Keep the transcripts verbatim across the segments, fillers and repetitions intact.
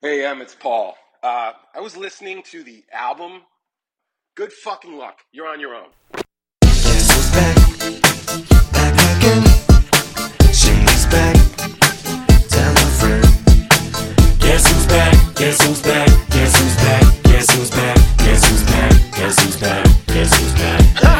Hey, Em, it's Paul. Uh, I was listening to the album. Good fucking luck. You're on your own. Guess who's back? Back again. She's back. Tell a friend. Guess who's back? Guess who's back? Guess who's back? Guess who's back? Guess who's back? Guess who's back? Guess who's back?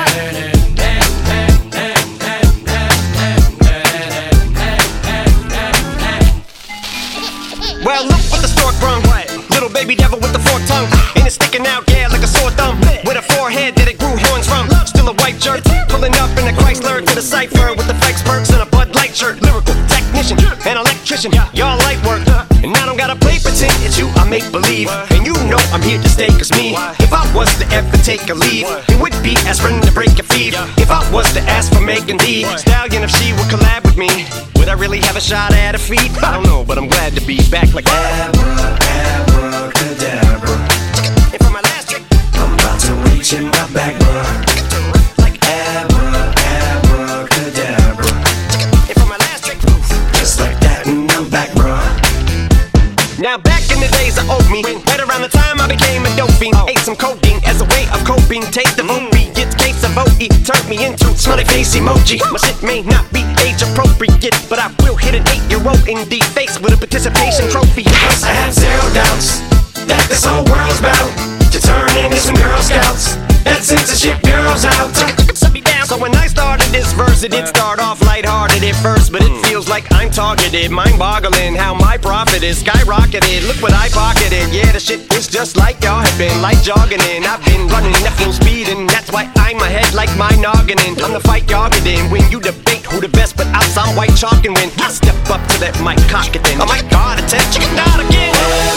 Well, look what the stork brung. Little baby devil with the forked tongue. And it's sticking out, yeah, like a sore thumb. With a forehead that it grew horns from. Still a white jerk. Pulling up in a Chrysler to the cipher with the flex perks and a Bud Light shirt. Lyrical technician, an electrician. Y'all light work. And I don't gotta play pretend. It's you I make believe. And you know I'm here to stay, cause me, if I was to ever take a leave, it would be aspirin to break your feet. If I was to ask for Megan Thee Stallion, if she would collab with me, would I really have a shot at her feet? I don't know, but I'm glad to be back like Abra, abracadabra. And for my last trick, I'm about to reach in my back, bruh. like Abra, abracadabra. And for my last trick, Just like that, and I'm back, bruh. now back in the days I owed me, right around the time I became a dope fiend. Ate some codeine as a way of coping. Take the movie, it's case of O E, turned me into smiley face emoji. My shit may not be age appropriate, but I will hit an eight-year-old in the face with a participation trophy. I have zero doubts that this whole world's about to turn into some Girl Scouts and censorship girls out. So when I started this verse, it did start off lighthearted at first, but it feels like I'm targeted, mind-boggling how my profit is skyrocketed. Look what I pocketed, yeah, the shit is just like y'all have been, like jogging in. I've been running at full speed, and that's why I'm ahead like my noggin in. I'm the fight y'all get in when you debate who the best, but I'm some white chalk, and when I step up to that mic, cock it then. Oh my God, attention, not again.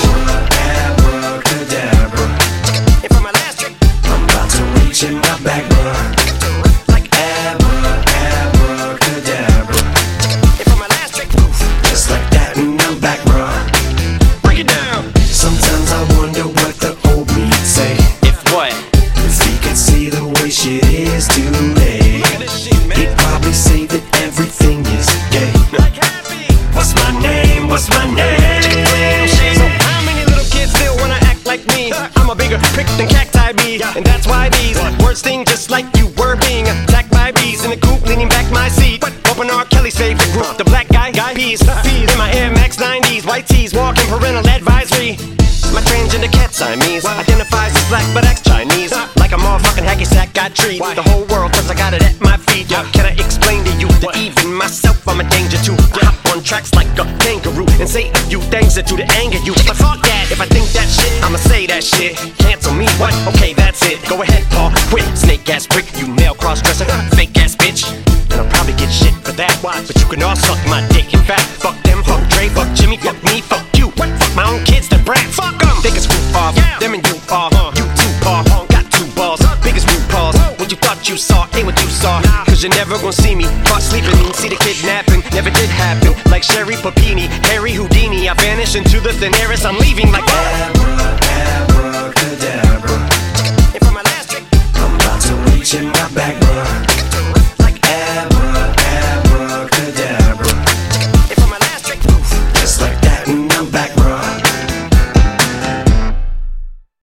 Abra, abracadabra. And for my last trick, I'm about to reach in my back, bruh. like Abra, abracadabra. and for my last trick, Just like that, and I'm back, bruh. break it down. Sometimes I wonder what the old me'd say If what? if he could see the way shit is today. Look at this shit, man. He'd probably say that everything is gay. Like happy. What's my name? What's my name? So how many little kids still wanna act like me? I'm a bigger prick than cacti be, and that's why these words sting just like you were being attacked by bees in the coop, leaning back my seat. Open R. Kelly's favorite group, the black guy, guy peas, peas in my Air Max nineties, white tees, walking parental advisory. My transgender cat Siamese identifies as black but acts Chinese, like a motherfucking hacky sack. I treat the whole world cause I got it at my feet. Can I explain to you that even myself I'm a danger to? I hop on tracks like a kangaroo and say a few things that do to anger you. But fuck that, if I think that shit, I'ma say that shit. Cancel me, what? Okay, that's it. Go ahead, Paul, quit. Snake ass prick, you male cross-dresser, fake ass bitch. And I'll probably get shit for that. But you can all suck my dick. In fact, fuck them, fuck Dre, fuck Jimmy, fuck me, fuck you. Fuck my own kids, the brat. Fuck them. They can screw off. Them and you are. You too, Paul. Got two balls. Biggest root balls. What you thought you saw ain't what you saw. Cause you're never gonna see me caught sleeping. See the kidnapping. Never did happen. Like Sherry Papini, Harry Houdini. I vanish into the thin air as I'm leaving like Abra, abracadabra. And for my last trick, I'm about to reach in my back, bruh.